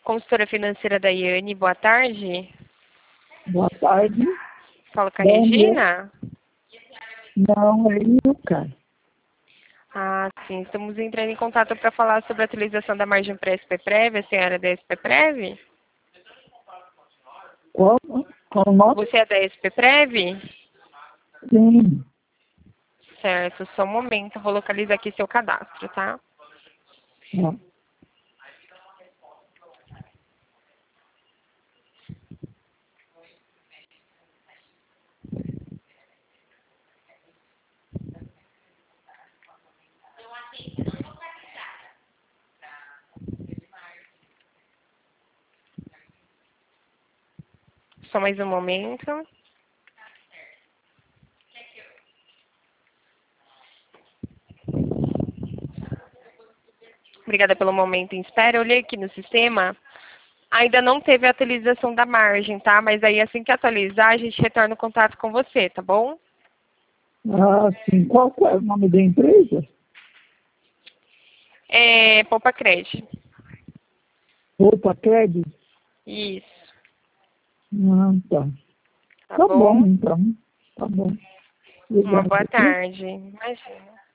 Consultora financeira da Iane, boa tarde. Boa tarde. Fala com a Bom dia. Regina? Não, é Ilka. Ah, sim. Estamos entrando em contato para falar sobre a atualização da margem para a SPPrev. A senhora é da SPPrev? Como? Qual o nome? Você é da SPPrev? Sim. Certo, só um momento. Vou localizar aqui seu cadastro, tá? Ó. Só mais um momento. Obrigada pelo momento em espera. Eu olhei aqui no sistema. Ainda não teve a atualização da margem, tá? Mas aí assim que atualizar, a gente retorna o contato com você, tá bom? Ah, sim. Qual que é o nome da empresa? É Poupa Crédito. Opa, Crédito? Isso. Ah, tá. Tá Tá bom, bom? então. Tá bom. Uma Obrigado. boa tarde. Imagina.